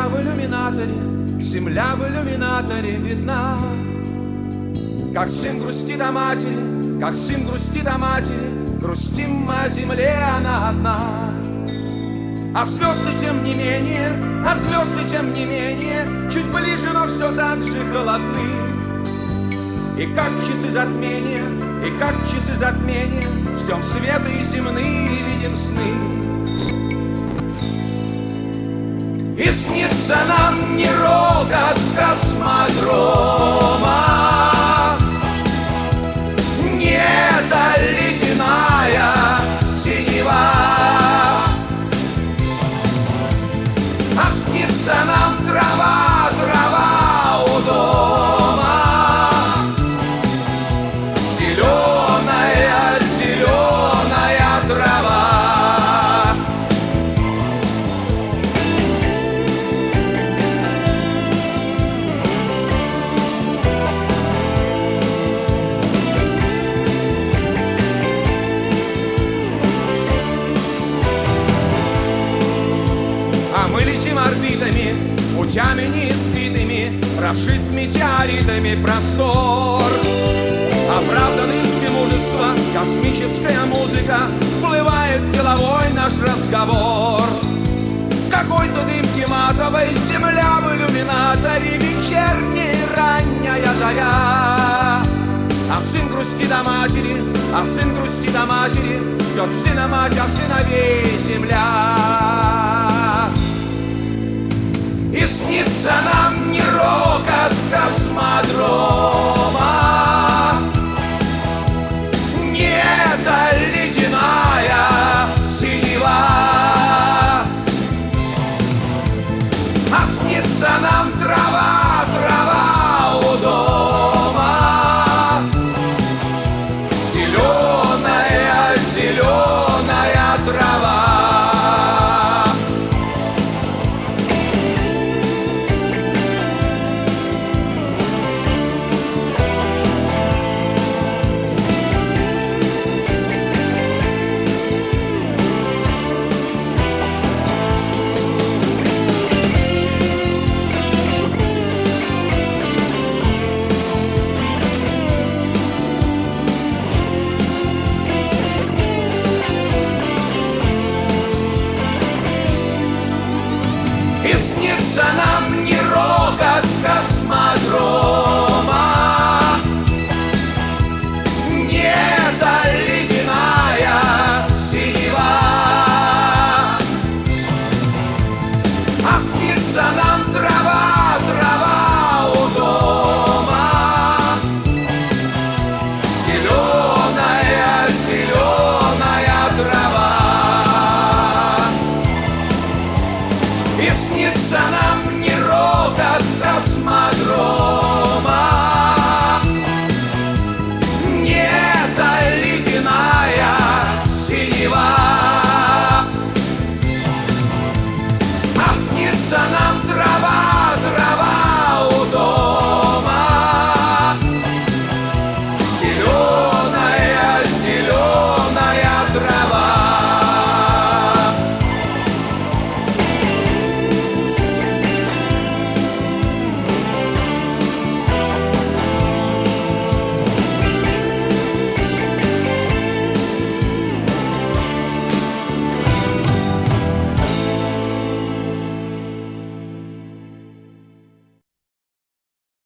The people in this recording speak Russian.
Земля в иллюминаторе видна. Как сын грустит о матери, как сын грустит о матери, грустим мы о земле, она одна. А звезды тем не менее, чуть ближе, но все так же холодны. И как часы затмения, ждем света и земные, видим сны. И снится нам не рокот космодрома, не эта ледяная синева, а снится нам трава у дома, зеленая трава. Мы летим орбитами, путями неизведанными, прошит метеоритами простор. Оправдан риски мужества, космическая музыка, всплывает деловой наш разговор. Какой-то дымки матовой, земля в иллюминаторе, вечерняя ранняя заря. А сын грустит о матери, ждет сына мать, а сыновей земля. И снится нам не рокот космодром,